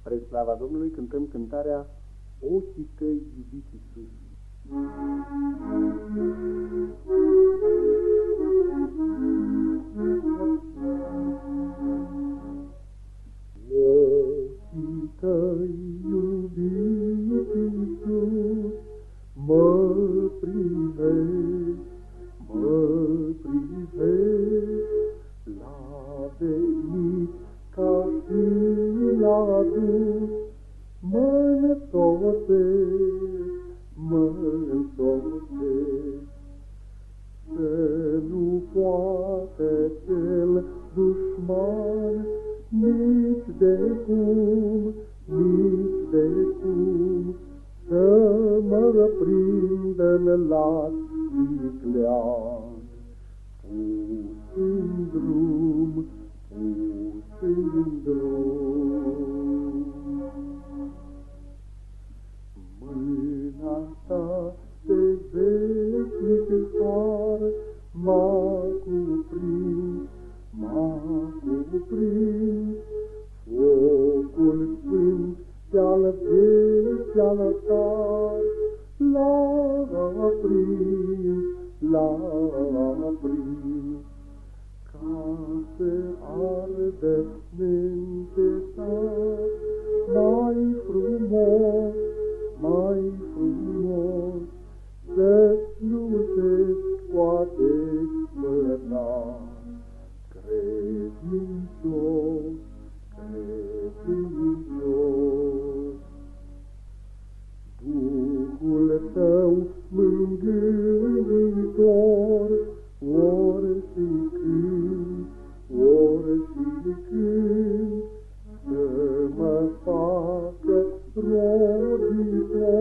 Spre slava Domnului cântăm cântarea Ochii tăi, iubit Iisus. Ochii tăi, iubit Iisus, mă privești, la venit ca și la dus, mă însoțești, să nu poate cel dușman nici de cum, să mă prindă-n laț viclean. Pus-n drum, mâna ta de veșnic har m-a cuprins, focul sfânt de-al vieții altar l-a aprins, ca să ardă neîncetat mai frumos, să slujesc cu adevărat, credincios. Duhul tău mângâitor, ori și când, să mă facă roditor.